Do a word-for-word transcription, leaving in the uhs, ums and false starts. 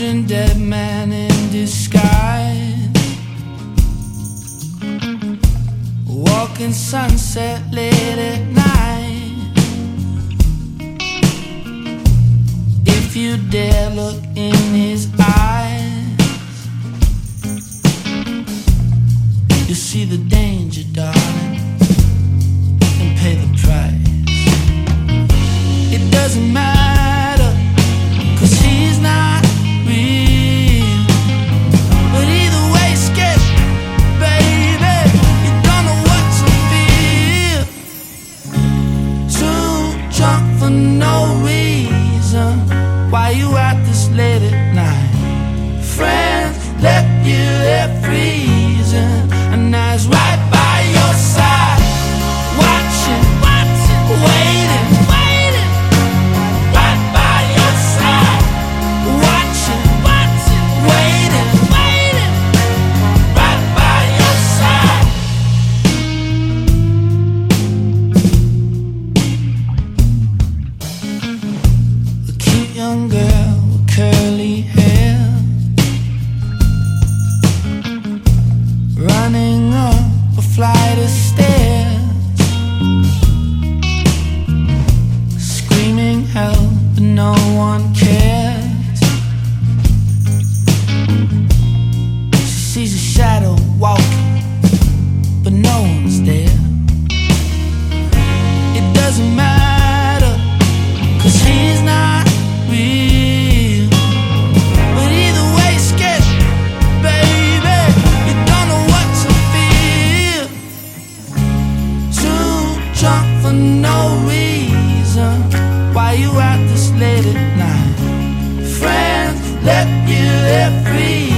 wandering dead man in disguise, walking sunset late at night. If you dare look in his eyes, you'll see the danger, darling, and pay the price. It doesn't matter, 'cause he's not real. But either way, skip, baby, you don't know what to feel. Too drunk for no reason. Why you out this late at night? Friends left you there freezing, and I was right by your side, watching, watching, waiting, waiting, right by your side, watching, watching, waiting, waiting, right by your side. A cute young girl with curly hair, running up a flight of stairs, screaming help, but no one cares. She sees a shadow walking, but no one's there. It doesn't matter, 'cause he's not real. But either way, skip, baby, you don't know what to feel. Too drunk for no reason. Why you out this late at night? Friends left you there free.